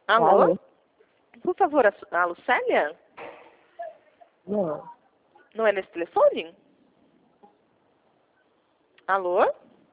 Alô? Alô? Por favor, a Lucélia? Não. Não é nesse telefone? Alô?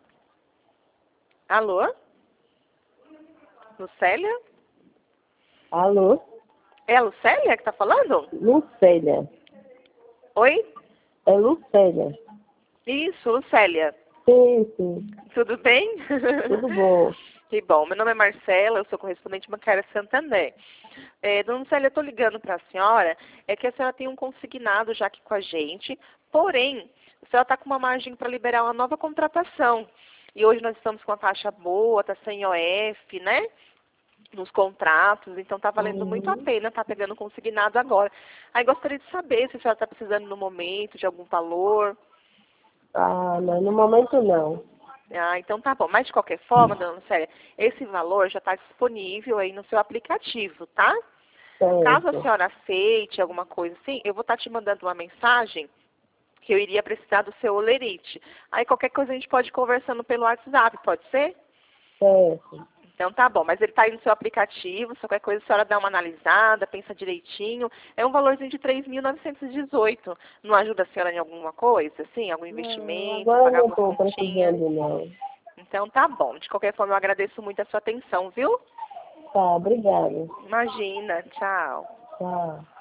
Alô? Lucélia? Alô? É a Lucélia que tá falando? Lucélia. Oi? É Lucélia. Isso, Lucélia. Sim. Tudo bem? Tudo bom. Que bom. Meu nome é Marcela, eu sou correspondente bancária Santander. Dona Lucélia, eu estou ligando para a senhora, é que a senhora tem um consignado já aqui com a gente, porém, a senhora está com uma margem para liberar uma nova contratação. E hoje nós estamos com a taxa boa, está sem OF, né? Nos contratos, então está valendo muito a Uhum. pena estar pegando consignado agora. Aí gostaria de saber se a senhora está precisando no momento de algum valor. Ah, não, no momento não. Ah, então tá bom. Mas de qualquer forma, dona Lucélia, esse valor já está disponível aí no seu aplicativo, tá? Caso a Certo. senhora aceite alguma coisa assim, eu vou estar te mandando uma mensagem que eu iria precisar do seu olerite. Aí qualquer coisa a gente pode ir conversando pelo WhatsApp, pode ser? Certo. Então tá bom, mas ele está aí no seu aplicativo, se qualquer coisa a senhora dá uma analisada, pensa direitinho. É um valorzinho de 3.918. Não ajuda a senhora em alguma coisa, assim, algum Não, investimento, agora pagar não algumas estou continhas? precisando, não. Então tá bom. De qualquer forma, eu agradeço muito a sua atenção, viu? Tá, obrigada. Imagina. Tchau. Tchau.